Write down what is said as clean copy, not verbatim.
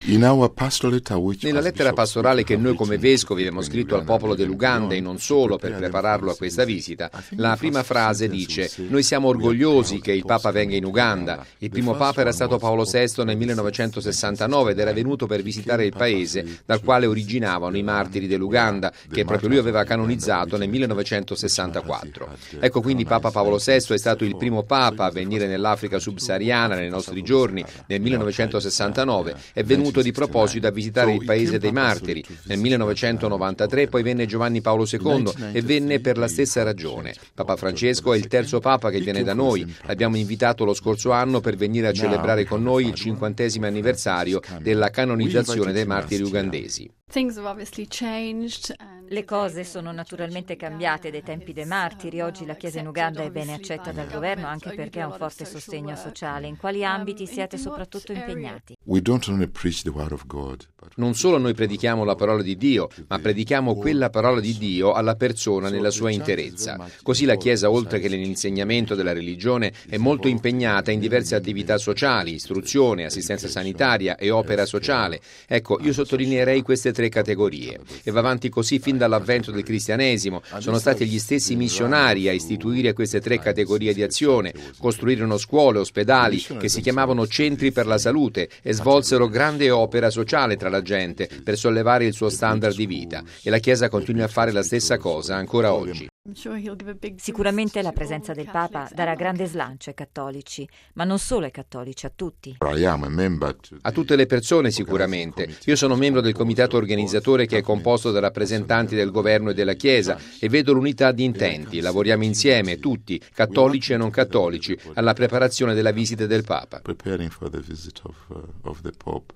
Nella lettera pastorale che noi come vescovi abbiamo scritto al popolo dell'Uganda e non solo per prepararlo a questa visita, la prima frase dice: noi siamo orgogliosi che il Papa venga in Uganda. Il primo Papa era stato Paolo VI nel 1969 ed era venuto per visitare il paese dal quale originavano i martiri dell'Uganda, che proprio lui aveva canonizzato nel 1964. Ecco, quindi Papa Paolo VI è stato il primo Papa a venire nell'Africa subsahariana nei nostri giorni, nel 1969, è venuto di proposito a visitare il paese dei martiri. Nel 1993 poi venne Giovanni Paolo II e venne per la stessa ragione. Papa Francesco è il terzo Papa che viene da noi. L'abbiamo invitato lo scorso anno per venire a celebrare con noi il 50° anniversario della canonizzazione dei martiri ugandesi. Le cose sono naturalmente cambiate dai tempi dei martiri. Oggi la Chiesa in Uganda è bene accetta dal governo anche perché ha un forte sostegno sociale. In quali ambiti siete soprattutto impegnati? Non solo noi predichiamo la parola di Dio, ma predichiamo quella parola di Dio alla persona nella sua interezza. Così la Chiesa, oltre che nell'insegnamento della religione, è molto impegnata in diverse attività sociali, istruzione, assistenza sanitaria e opera sociale. Ecco, io sottolineerei queste 3 categorie. E va avanti così fin dall'avvento del cristianesimo. Sono stati gli stessi missionari a istituire queste 3 categorie di azione, costruirono scuole, ospedali che si chiamavano centri per la salute e svolsero grande opera sociale tra la gente per sollevare il suo standard di vita. E la Chiesa continua a fare la stessa cosa ancora oggi. Sicuramente la presenza del Papa darà grande slancio ai cattolici, ma non solo ai cattolici, a tutti. A tutte le persone sicuramente. Io sono membro del comitato organizzatore che è composto da rappresentanti del governo e della Chiesa e vedo l'unità di intenti. Lavoriamo insieme, tutti, cattolici e non cattolici, alla preparazione della visita del Papa.